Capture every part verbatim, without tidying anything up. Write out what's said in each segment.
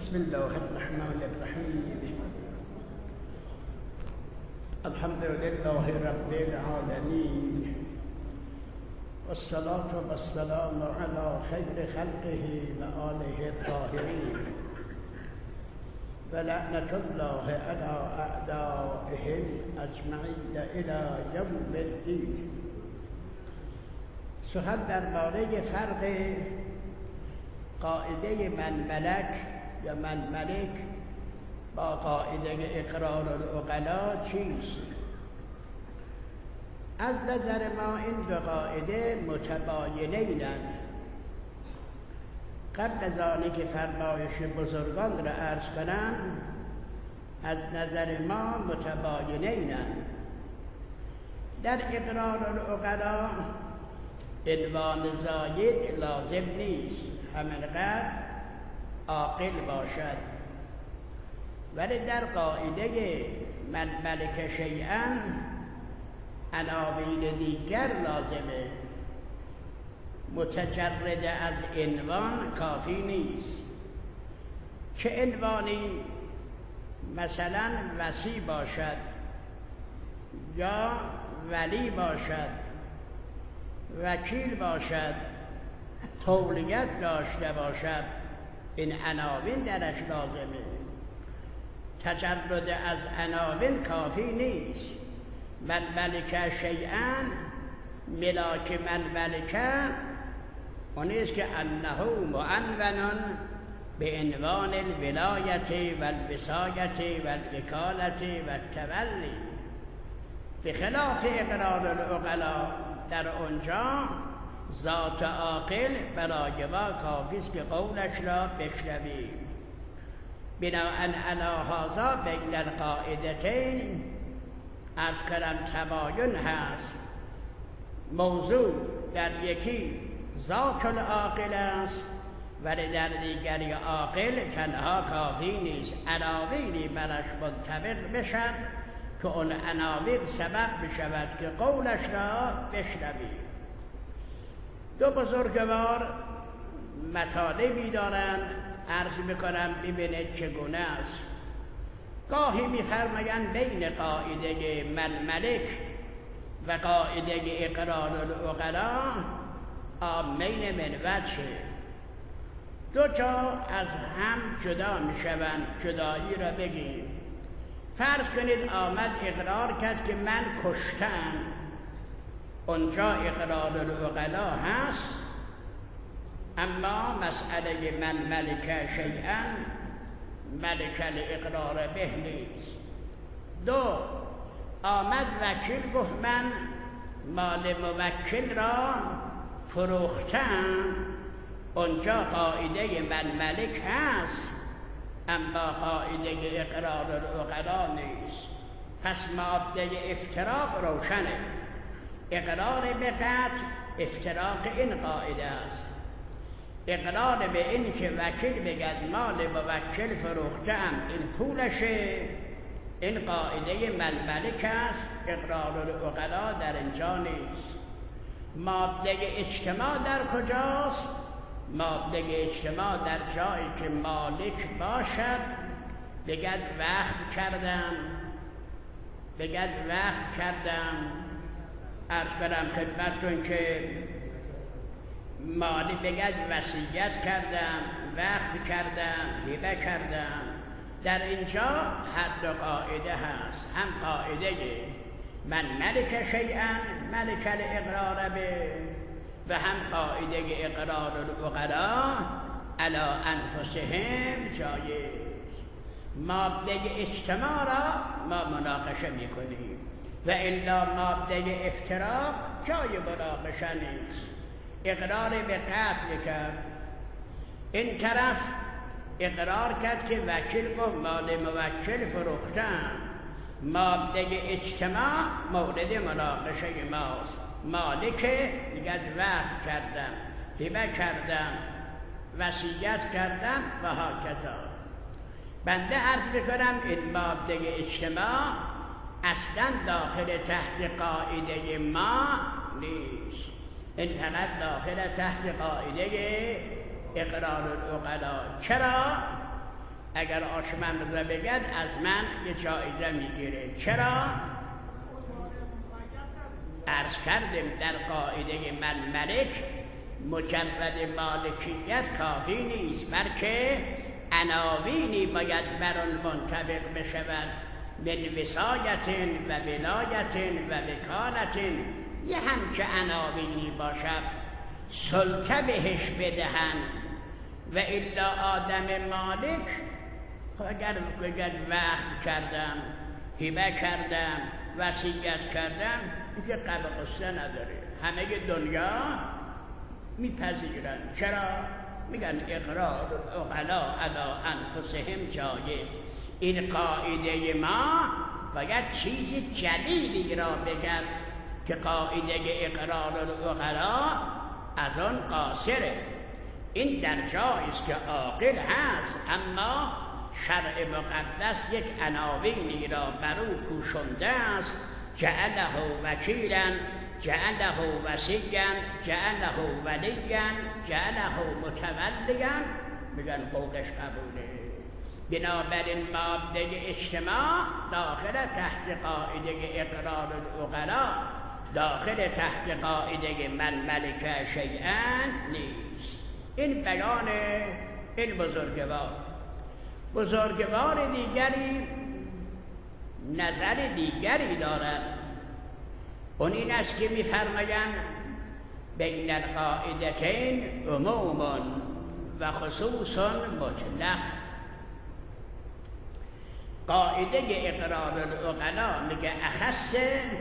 بسم الله الرحمن الرحیم. الحمد لله رب العالمین والصلاة والسلام على خیر خلقه و آله الطاهرین و لعنت الله علی اعدائهم اجمعین الی یوم الدین. سخن درباره فرق قاعده من ملک یا من ملک با قاعده اقرار العقلا چیست؟ از نظر ما این دو قاعده متباینینند. قبل از آنی که فرمایش بزرگان را عرض کنم، از نظر ما متباینینند. در اقرار العقلا عنوان زاید لازم نیست، همینقدر عاقل باشد، ولی در قاعده من ملک شیئا عناوین دیگر لازمه. متجرد از عنوان کافی نیست. چه عنوانی؟ مثلا وصی باشد یا ولی باشد، وکیل باشد، تولیت داشته باشد، این عناوین درش لازمه. تجرد از عناوین کافی نیست. من ملک شیئا، ملاک من ملک اونیست که انه معنون به عنوان الولایت و الوصایت و الوکالت و التولی، بخلاف اقرار العقلا. در اونجا ذات عاقل برای ما کافی است که قولش را بشنویم. بناءً علی هذا بین القاعدتین از کلم تباین هست. موضوع در یکی ذات العاقل است، ولی در دیگری عاقل تنها کافی نیست، عناوینی برش منطبق بشد که اون عناوین سبب بشود که قولش را بشنویم. دو بزرگوار مطالبی دارند، عرض میکنم ببینید چگونه است. گاهی میفرمایند بین قاعده من ملک و قاعده اقرار العقلا عامین من وجه، دو جا از هم جدا میشوند. جدایی را بگیم. فرض کنید آمد اقرار کرد که من کشتم، اونجا اقرار العقلا هست، اما مسئله من ملک شیئا ملک الاقرار به نیست. دو، آمد وکیل گفت من مال موکل را فروختم، اونجا قاعده من ملک هست، اما قاعده اقرار العقلا نیست. پس ماده افتراق روشنه. اقرار به قطع افتراق این قاعده است. اقرار به این که وکیل بگد مال موکل فروختم، این پولشه، این قاعده من ملک است. اقرار العقلا در اینجا نیست. ماده اجتماع در کجاست؟ ماده اجتماع در جایی که مالک باشد، بگد وقف کردم، بگد وقف کردم. عرض کنم خدمتتون که مالی بگد وصیت کردم، وقف کردم، هبه کردم. در اینجا هر دو قاعده هست، هم قاعده من ملک شیئا ملک الاقرار به، و هم قاعده اقرار العقلا علی انفسهم جایز. ماده اجتماع را ما مناقشه میکنیم و الا ماده افتراق جای مناقشه نیست. اقرار به قتل کرد، این طرف اقرار کرد که وکیل گفت مال موکل فروختم. ماده اجتماع مورد مناقشه ماست. مالک دیگر وقف کردم، هبه کردم، وصیت کردم و هاکذا. بنده عرض بکنم این ماده اجتماع اصلا داخل تحت قاعده ما نیست. این فقط داخل تحت قاعده اقرار العقلا. چرا؟ اگر آشممزه بگد از من یه جایزه میگیره. چرا؟ عرض کردیم در قاعده من ملک مجرد مالکیت کافی نیست، بلکه عناوینی باید بر آن منطبق بشود، من وصایت و ولایت و وکالت، یه همچه عناوینی باشد سلطه بهش بدهن. و الا آدم مالک اگر بگد وقت کردم، هبه کردم، وصیت کردم، دیگه غم و غصه نداره، همه دنیا میپذیرن. چرا؟ میگن اقرار العقلاء علی انفسهم جایز. این قاعده ما باید چیزی جدیدی را بگن که قاعده اقرار العقلاء از آن قاصره. این در جایی است که عاقل هست، اما شرع مقدس یک عناوینی را بر او پوشانده است. جعله وکیلا، جعله وصیا، جعله ولیا، جعله متولیا، میگن قولش قبوله. بنابراین ماده اجتماع داخل تحت قاعده اقرار العقلاء، داخل تحت قاعده من ملک شیئا نیست. این بیان این بزرگوار. بزرگوار دیگری نظر دیگری دارد، اون این است که می‌فرمایند بین القاعدتین عموم و خصوص مطلق. قاعده اقرار العقلاء میگه اخص،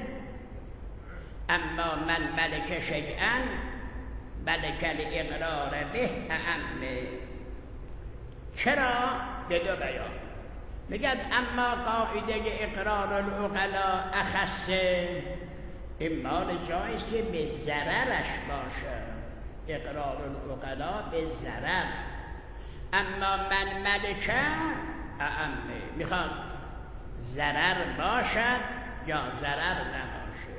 اما من ملک شیئا ملک الاقرار به اعم. چرا؟ به دو بیان. میگد اما قاعده اقرار العقلاء اخص، این مال جایست که به ضررش باشه، اقرار العقلاء به ضرر. اما من ملکه اعمه، میخواد ضرر باشد یا ضرر نباشه.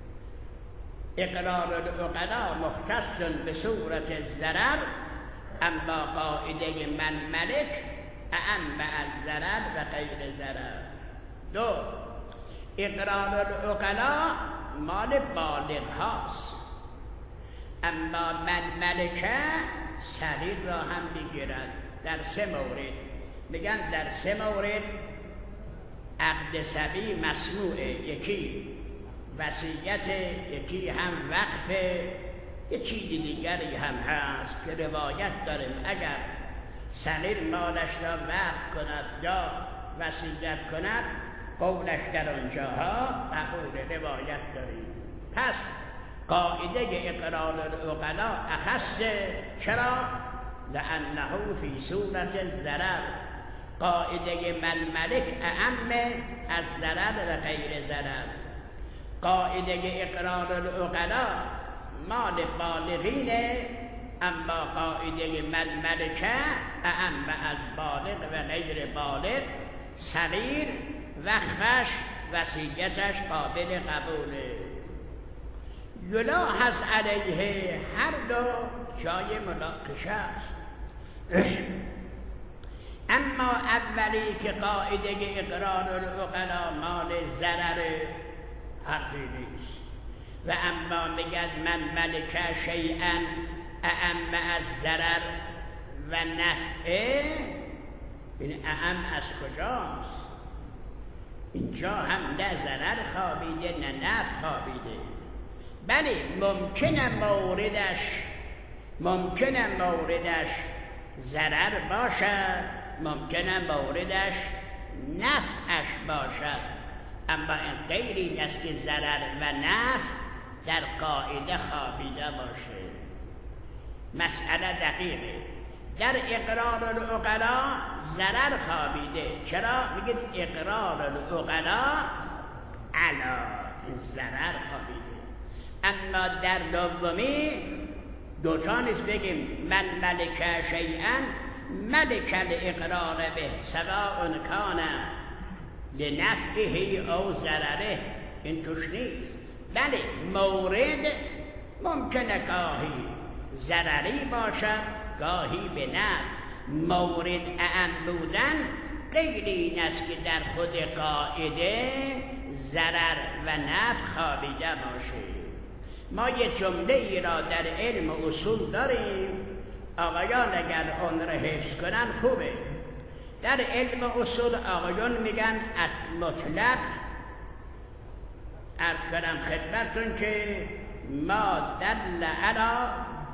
اقرار العقلاء مختص به صورت ضرر، اما قاعده من ملک اعم از ضرر و غیر ضرر. دو، اقرار العقلاء مال بالغ هاست، اما من ملکه صغیر را هم میگیرد. در سه مورد میگن، در سه مورد عقد صبی مسموعه، یکی وصیت، یکی هم وقف، یه چیزی دیگری هم هست که روایت داریم اگر صغیر مالش را وقف کند یا وصیت کند قولش در آنجاها قبول روایت داریم. پس قاعده اقرار العقلاء اخص. چرا؟ لانه فی صورت ضرر. قاعده من ملک اعم از ضرر و غیر ضرر. قاعده اقرار العقلاء مال بالغینه، اما قاعده من ملکه اعم از بالغ و غیر بالغ. صغیر وقفش وصیتش قابل قبوله. یلاحظ علیه، هر دو جای مناقشه است. اما اولی که قاعده اقرار العقلاء مال ضرر، حقی نیست. و اما میگد من ملکه شیئا اعم از ضرر و نفعه، این اعم از کجاست؟ اینجا هم نه ضرر خوابیده نه نفع خوابیده. بله ممکنه موردش ممکنه موردش ضرر باشد، ممکنه موردش نفعش باشد، اما این غیر این است که ضرر و نفع در قاعده خوابیده باشه. مسئله دقیقه. در اقرار العقلاء ضرر خوابیده. چرا؟ میگید اقرار العقلاء علا، این ضرر خوابیده. اما در دومی دوتا نیست، بگیم من ملک شیئا ملک الاقرار به سواء کان لنفعه او ضرره، این توش نیست. بله مورد ممکنه گاهی ضرری باشد، گاهی به نفع. مورد اعن بودن غیر این است که در خود قاعده ضرر و نفع خوابیده باشه. ما یه جمله ای را در علم اصول داریم، آقایان اگر آن را حفظ کنن خوبه. در علم اصول آقایان میگن مطلق، عرض کنم خدمتون که ما دل علی،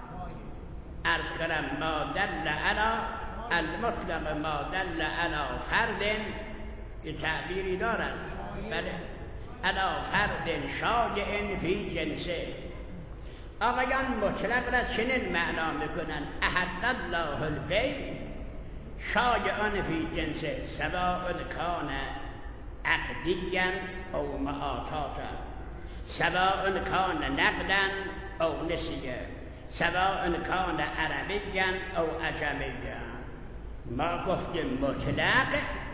عرض کنم ما دل علی المطلق ما دل علی فرد، یه تعبیری دارن، بله، علی فرد شایع فی جنسه. آقایان مطلق را چنین معنا میکنن احد الله البیع شایع فی جنسه سواء کان عقدیا او معاطاتا، سواء کان نقدا او نسیه، سواء کان عربیا او عجمیا. ما گفتیم مطلق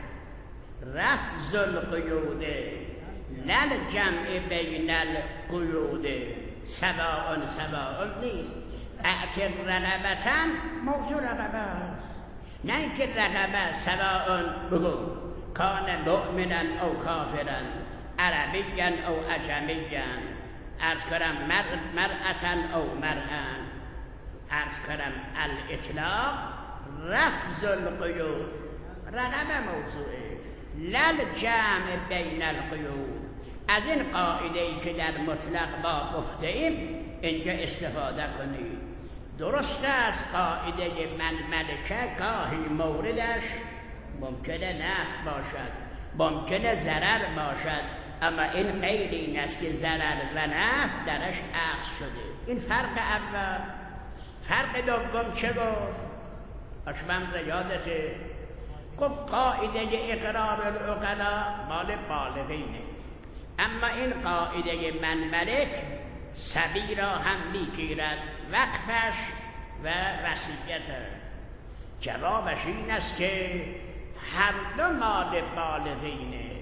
رفض القیود لل جمع بین القیود، سواء سواء نیست. اعتق رقبتن موضوع رقبه است، نه اینکه رقبه سواء بگو کان مؤمنا او کافرا عربیا او عجمیا، عرض کنم مرأتا او مرأن، عرض کنم الاطلاق رفض القیود، رقبه موضوعه لل جمع بین القیود. از این قاعده ای که در مطلق ما گفته ایم اینجا استفاده کنید. درست است قاعده من ملکه گاهی موردش ممکنه نفع باشد، ممکنه ضرر باشد، اما این غیر این است که ضرر و نفع درش اخذ شده. این فرق اول. فرق دوم چه گفت؟ اشمم یادته گفت قاعده اقرار العقلا مال بالغینه، اما این قاعده من ملک صبی را هم میگیرد، وقفش و وصیتش. جوابش این است که هر دو مال بالغینه.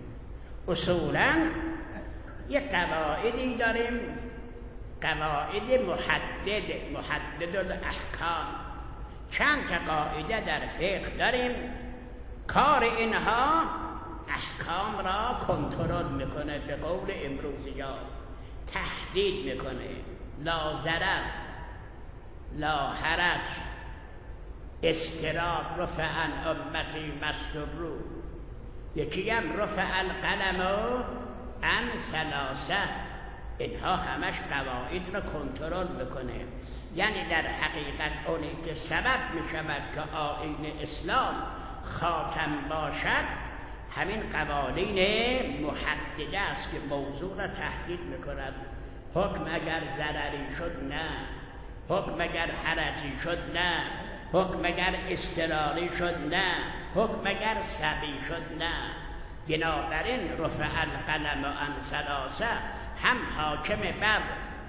اصولا یک قواعدی داریم، قواعد محدد، محدد الاحکام. چند تا قاعده در فقه داریم، کار اینها احکام را کنترل میکنه، به قول امروزی ها تهدید میکنه. لا ضرر، لا حرج، استراب، رفع عن امتی مسترو. یکی هم رفع القلم عن ثلاثه. اینها همش قواعد را کنترل میکنه. یعنی در حقیقت اونی که سبب میشود که آیین اسلام خاتم باشد همین قوانین محدده است که موضوع را تهدید میکند. حکم اگر ضرری شد نه، حکم اگر حرجی شد نه، حکم اگر اضطراری شد نه، حکم اگر سبی شد نه. بنابراین رفع القلم عن ثلاثه هم حاکم بر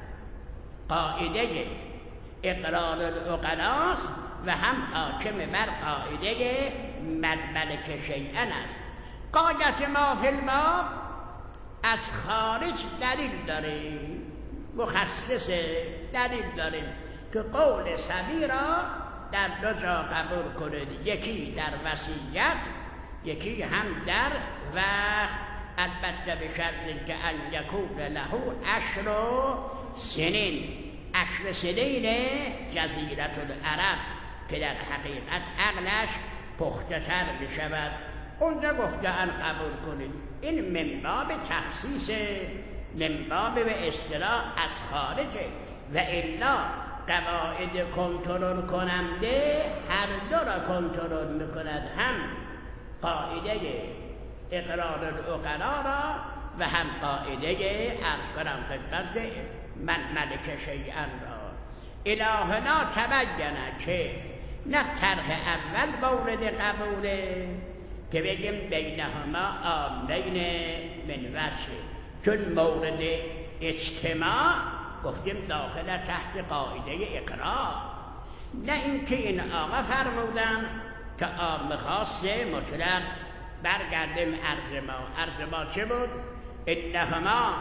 قاعده اقرار العقلاست و هم حاکم بر قاعده من ملک شیئا است. قاعده ما فی الباب از خارج دلیل داریم، مخصص دلیل داریم که قول صبی را در دو جا قبول کنید، یکی در وصیت، یکی هم در وقت، البته به شرط که ان یکون له عشر سنین، عشر سنین جزیره العرب که در حقیقت عقلش پخته تر بشود. اونجا گفتن قبول کنید. این من باب تخصیص، من باب به اصطلاح از خارجه، و الا قواعد کنترل کننده هر دو را کنترل میکند، هم قاعده اقرار العقلا را و هم قاعده عرض کنم خدمت من ملک شیئا را. الهنا تبینه که نه طرح اول مورد قبوله که بگیم بینهما آمین من وجه، چون مورد اجتماع گفتیم داخل تحت قاعده اقرار. نه اینکه این آقا فرمودن که عام خاصه مطلق. برگردیم عرض ما. عرض ما چه بود؟ انهما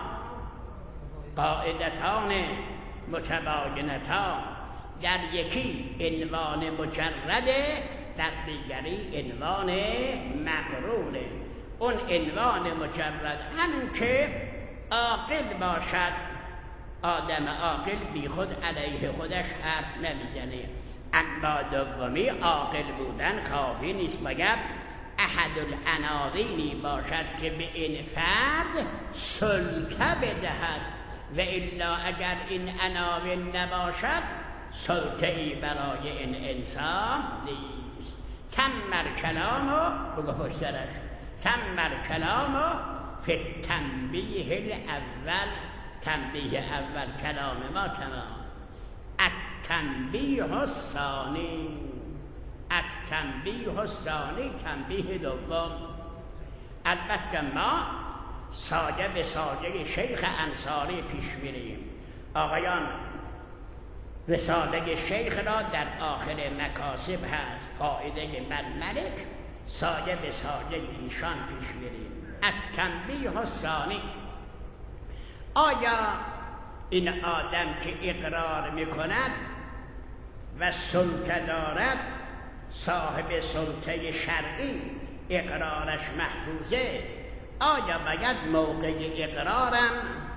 قاعدتان متباینتان، در یکی عنوان مجرده در دیگری عنوان مقرونه. اون عنوان مجرد همین که عاقل باشد، آدم عاقل بی خود علیه خودش حرف نمیزنه. اما دومی عاقل بودن کافی نیست، باید احد العناوینی باشد که به این فرد سلطه بدهد، و الا اگر این عناوین نباشد سلطه‌ای برای این انسان نیست. تمر کلامو بگو پشترش، تمر کلامو فی تنبیه الاول، تنبیه اول کلام ما تمام. التنبیه الثانی، التنبیه الثانی تنبیه دوم. البته ما سایه به سایه شیخ انصاری پیش میریم. آقایان رساله شیخ را در آخر مکاسب هست، قاعده من ملک، سایه به سایه ایشان پیش میریم. التنبیه الثانی، آیا این آدم که اقرار میکند و سلطه دارد، صاحب سلطه شرعی، اقرارش محفوظه، آیا باید موقع اقرارم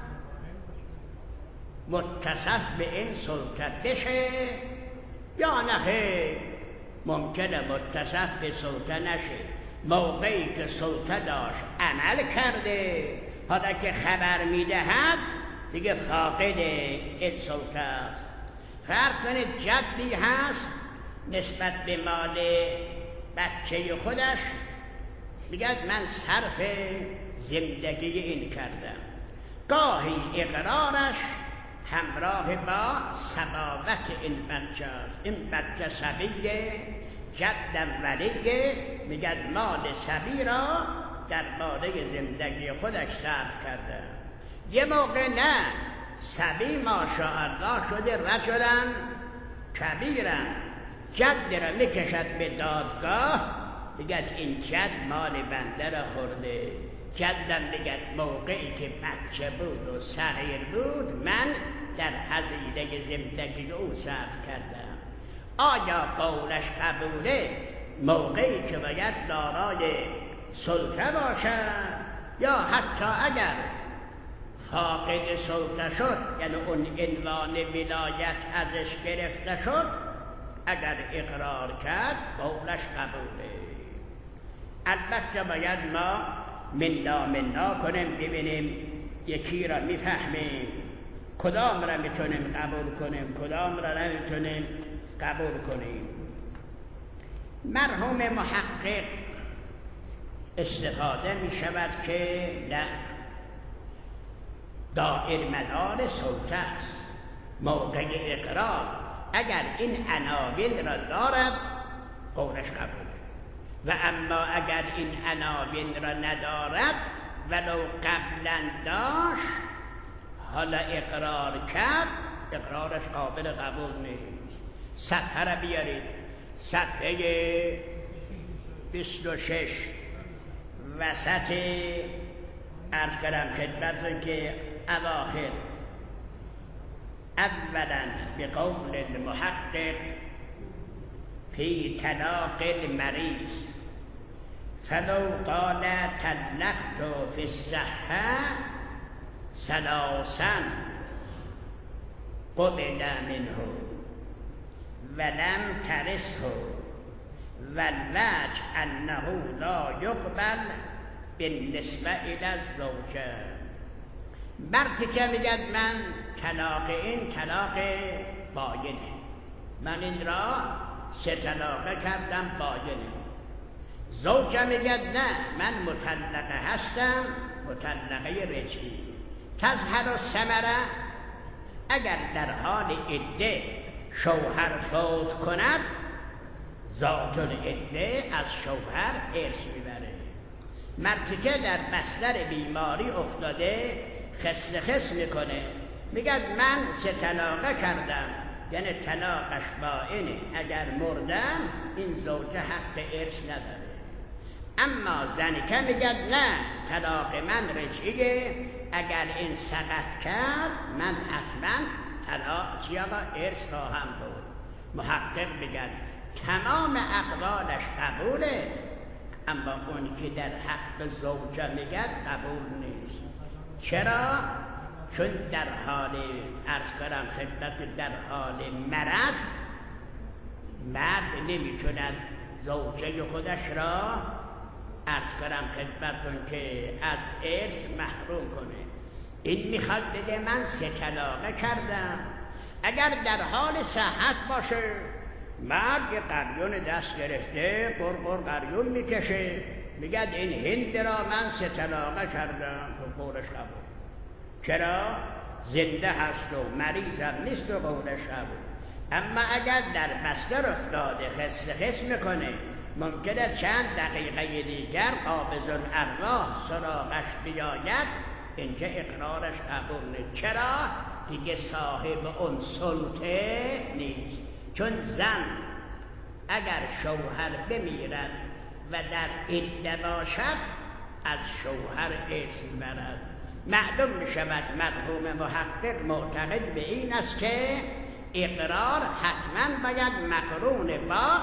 متصف به این سلطه بشه یا نه؟ ممکنه متصف به سلطه نشه، موقعی که سلطه داشت عمل کرده، حالا که خبر میدهد دیگه فاقد این سلطه است. فرق بین جدی هست نسبت به مال بچه خودش، میگه من صرف زندگی این کردم، گاهی اقرارش همراه با سبابت این بچه است. این بچه سبیه، جدم ولیه، میگه مال سبی را در باره زندگی خودش صرف کرده. یه موقع نه، سبی ماشاءالله شده رجلن کبیرن، جد را میکشد به دادگاه، میگه این جد مال بنده را خورده. جدم میگه موقعی که بچه بود و صغیر بود من در هزینه زندگی او صرف کردم. آیا قولش قبوله موقعی که باید دارای سلطه باشد، یا حتی اگر فاقد سلطه شد، یعنی اون عنوان ولایت ازش گرفته شد، اگر اقرار کرد قولش قبوله. البته باید ما منا منا کنیم، ببینیم یکی را میفهمیم، کدام را میتونیم قبول کنیم، کدام را نمیتونیم قبول کنیم. مرحوم محقق استفاده میشود که نه، دائر مدار سلطه است. موقع اقرار اگر این عناوین را دارد قولش قبوله، و اما اگر این عناوین را ندارد ولو قبلا داشت، حالا اقرار کرد، اقرارش قابل قبول نیست. صفحه را بیارید، صفحه بیست و شش وسط عرض کردم خدمتتون که اواخر. اولا به قول المحقق فی طلاق المریض فلو قال طلقت فی الصحة ثلاثا قبل منه ولم ترثه والوجه انه لا یقبل بالنسبه الى الزوجه. مردی که میگه من طلاق این طلاق باینه، من این را سه طلاقه کردم باینه. زوجه میگه نه، من مطلقه هستم، مطلقه رجعی. تظهر الثمره، اگر در حال عده شوهر فوت کند، ذات العده از شوهر ارث میبره. مردی که در بستر بیماری افتاده خس خس میکنه، میگه من سه طلاقه کردم، یعنی طلاقش باینه، اگر مردم این زوجه حق ارث نداره. اما زنی که میگه نه، طلاق من رجعیه، اگر این سقط کرد من حتما طلاق چیابا ارث خواهم بود. محقق میگه تمام اقوالش قبوله، اما اون که در حق زوجه میگد قبول نیست. چرا؟ چون در حال عرض کنم خدمت در حال مرض مرد نمیتوند زوجه خودش را عرض کنم خدمتون که از ارث محروم کنه. این میخواد بگه من سه طلاقه کردم. اگر در حال صحت باشه مرد یه قریون دست گرفته قرقر قریون میکشه، میگد این هند را من سه طلاقه کردم، تو قولش قبول. چرا؟ زنده هست و مریضم نیست و قولش قبول. اما اگر در بستر افتاده خس خس میکنه، ممکنه چند دقیقه دیگر قابض الارواح سراغش بیاید، اینجا اقرارش قبول نیست. چرا؟ دیگه صاحب اون سلطه نیست. چون زن اگر شوهر بمیرد و در عده باشد از شوهر اسم برد. معلوم می شود مرحوم محقق معتقد به این است که اقرار حتما باید مقرون با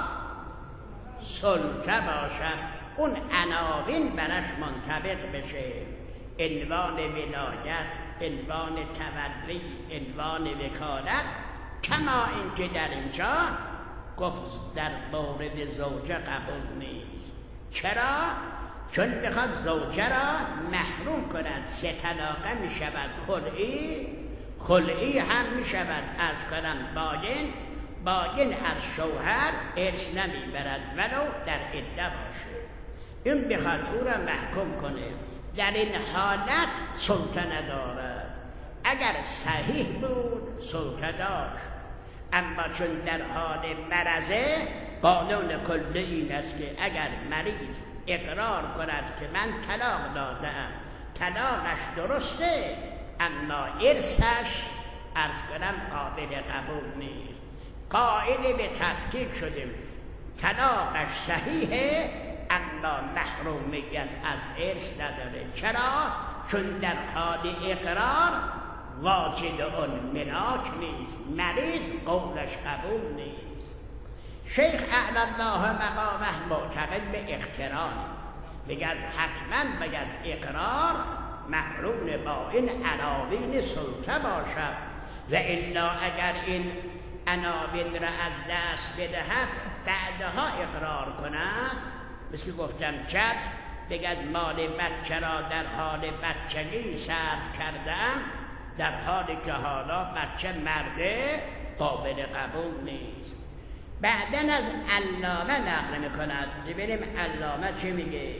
سلطه باشد، اون عناوین برش منطبق بشه، عنوان ولایت، عنوان تولی، عنوان وکالت، کما اینکه در اینجا گفت در مورد زوجه قبول نیست. چرا؟ چون بخواد زوجه را محروم کند. سه طلاقه می شود خلعی، خلعی هم می شود از کنم باین، باین از شوهر ارث نمی برد ولو در عده باشه. این بخواد او را محکوم کنه، در این حالت سلطه ندارد. اگر صحیح بود سلطه داشت، اما چون در حال مرضه قانون کلی این است که اگر مریض اقرار کند که من طلاق دادم، طلاقش درسته، اما ارثش عرض کنم قابل قبول نیست. قائل به تفکیک شدیم، طلاقش صحیحه اما محرومیت از ارث نداره. چرا؟ چون در حال اقرار واجد اون ملاک نیست، مریض قولش قبول نیست. شیخ اعلی الله مقامه معتقد به اقتران، بگرد حتما باید اقرار مقرون با این عناوین سلطه باشد و الا اگر این عناوین را از دست بدهد بعدها اقرار کند، مثل که گفتم جد بگرد مال بچه را در حال بچگی صرف کردم، در حالی که حالا بچه مرده قابل قبول نیست. بعدن از علامه نقل میکند، ببینیم علامه چی میگه.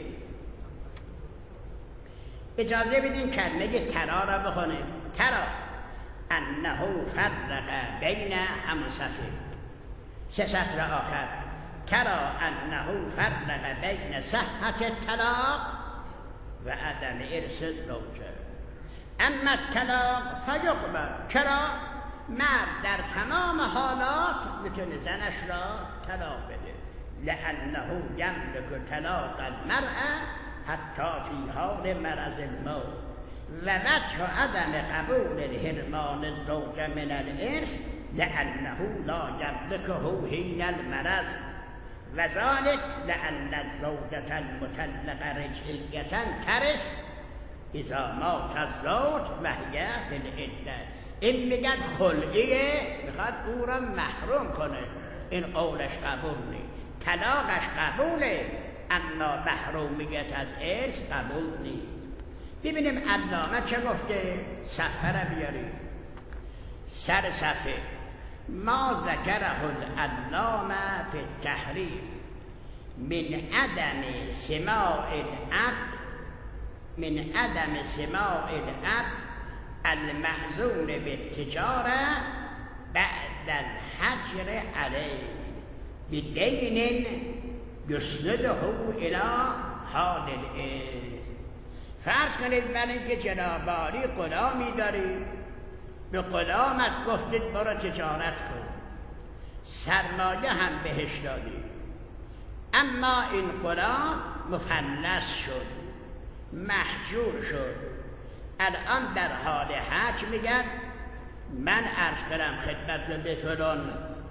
اجازه بدین کلمه ترا را بخونیم. ترا انه فرق بین همون صفحه سه سطر آخر، ترا انه فرق بین صحت الطلاق و عدم ارث زوجه، اما الطلاق فیقبل. چرا؟ مرد در تمام حالات میتونه زنش را طلاق بده، لانه یملک طلاق المرأة حتی فی حال مرض الموت و وجه عدم قبول الحرمان الزوجه من الارث لانه لا یملکه حین المرض و ذلك لان الزوجة المطلقة رجعیة ترث اذا مات الزوج و هی فی العده. این میگن خلعیه، میخواد او را محروم کنه، این قولش قبول نیست. طلاقش قبوله اما محرومیت از ارث قبول نیست. ببینیم علامه چه گفته. صفحه را بیاریم سر صفحه. ما ذکره العلامه فی التحریم من عدم سماع الاب من عدم سماع الاب المعزون بالتجاره بعد الحجر علیه بدین یسنده الى حال الارث. فرض کنید من اینکه جناب عالی غلامی دارید، به غلامت گفتید برو تجارت کن، سرمایه هم بهش دادید، اما این غلام مفلس شد، محجور شد، الان در حال حج میگن من عرض کنم خدمت به فلان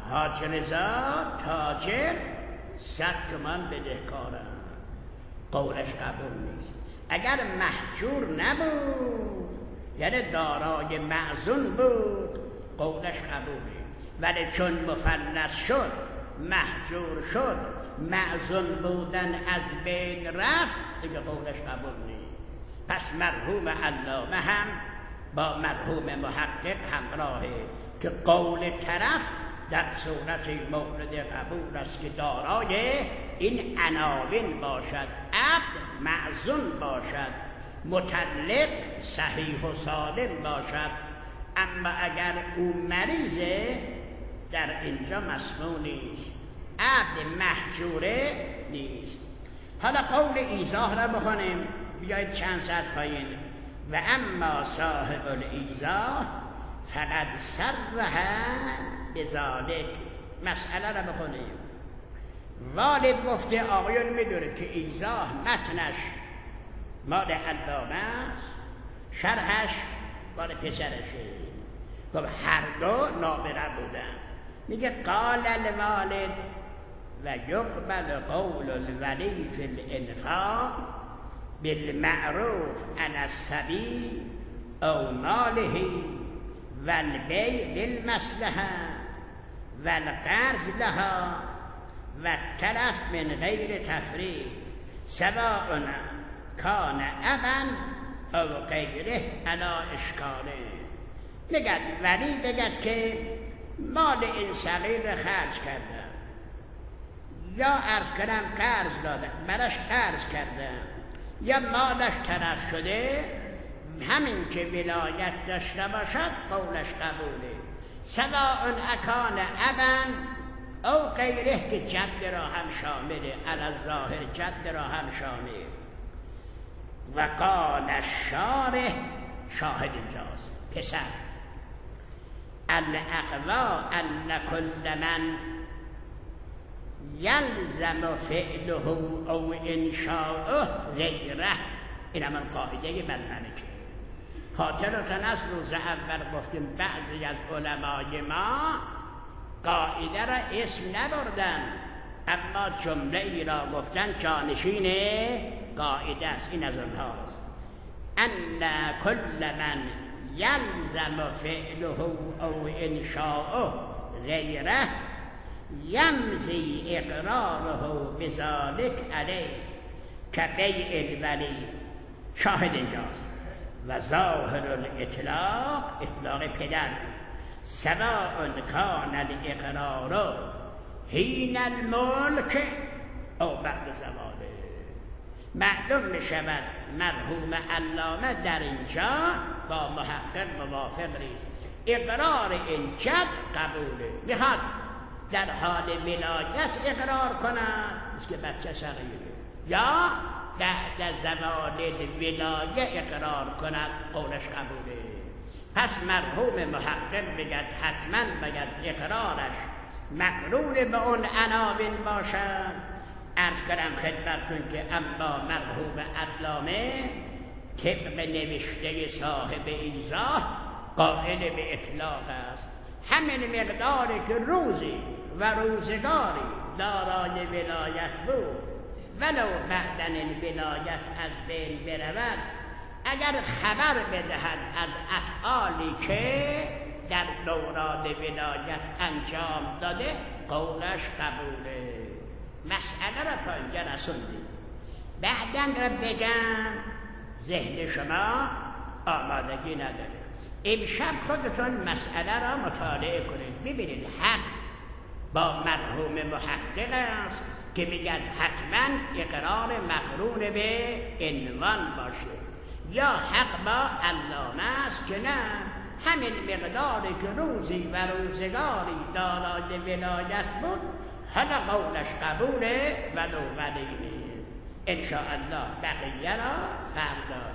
حاج رضا تاجر صد تومان بدهکارم، قولش قبول نیست. اگر محجور نبود یعنی دارای معزون بود قولش قبوله، ولی چون مفلس شد محجور شد معزون بودن از بین رفت دیگه قولش قبول نیست. پس مرحوم علامه هم با مرحوم محقق همراهه که قول طرف در صورت مورد قبول است که دارای این عناوین باشد، عبد معزون باشد، مطلق صحیح و سالم باشد. اما اگر او مریضه در اینجا مسموع نیست، عبد محجوره نیست. حالا قول ایضاح را بخونیم، بیایید چند سطر پایین. و اما صاحب الایضاح فقد صرح بذالک. مسئله را بخونیم. والد گفته آقایون میدونه که ایضاح متنش مال علامه است، شرحش مال پسرشه. خب هر دو نابغه بودن. میگه قال الوالد و یقبل قول الولی فی الانفاق بالمعروف علی الصبی او ماله والبیع للمصلحه والقرض لها والتلف من غیر تفریق سواء کان ابا او غیره علی اشکاله. میگد ولی بگد که مال این صغیر خرج کردم یا عرض کردم قرض دادم، براش قرض کردم یا مالش طرف شده، همین که ولایت داشته باشد قولش قبوله. سواء اکان ابا او غیره که جد را هم شامله، علی الظاهر جد را هم شامل. و قال الشارح، شاهد اینجاست پسر، الاقوا ان کل من یلزم فعله او انشاؤه غیره. این هم قاعده ململکه. خاطرتان از روز اول گفتیم بعضی از علمای ما قاعده را اسم نبردن، اما جمله ای را گفتن جانشین قاعده است. این از اونهاست. ان کل من یلزم فعله او انشاؤه غیره یمضی اقراره بذالک علیه کبیع الولی. شاهد اینجاست. و ظاهر الاطلاق، اطلاق پدر، سواء کان الاقرار حین الملک او بعد زواله. معلوم میشود مرحوم علامه در اینجا با محقق موافق نیست. اقرار این جد قبوله، میخواد در حال ولایت اقرار کند است که بچه صغیره، یا بعد از زوال ولایت اقرار کند قولش قبوله. پس مرحوم محقق بگد حتما بگد اقرارش مقرون به اون عناوین باشد. عرض کنم خدمتتون که اما مرحوم علامه طبق نوشته صاحب ایضاح قائل به اطلاق است. همین مقداری که روزی و روزگاری دارای ولایت بود ولو بعدن این ولایت از بین برود، اگر خبر بدهد از افعالی که در دوران ولایت انجام داده قولش قبوله. مسئله را تا اینجا رسوندیم. بعدن را بگم ذهن شما آمادگی نداره. امشب خودتون مسئله را مطالعه کنید، ببینید حق با مرحوم محقق است که میگن حتما اقرار مقرون به عنوان باشه، یا حق با علامه است که نه، همین مقداری که روزی و روزگاری دارای ولایت بود حالا قولش قبوله ولو ولی نیست. انشاءالله بقیه را فردا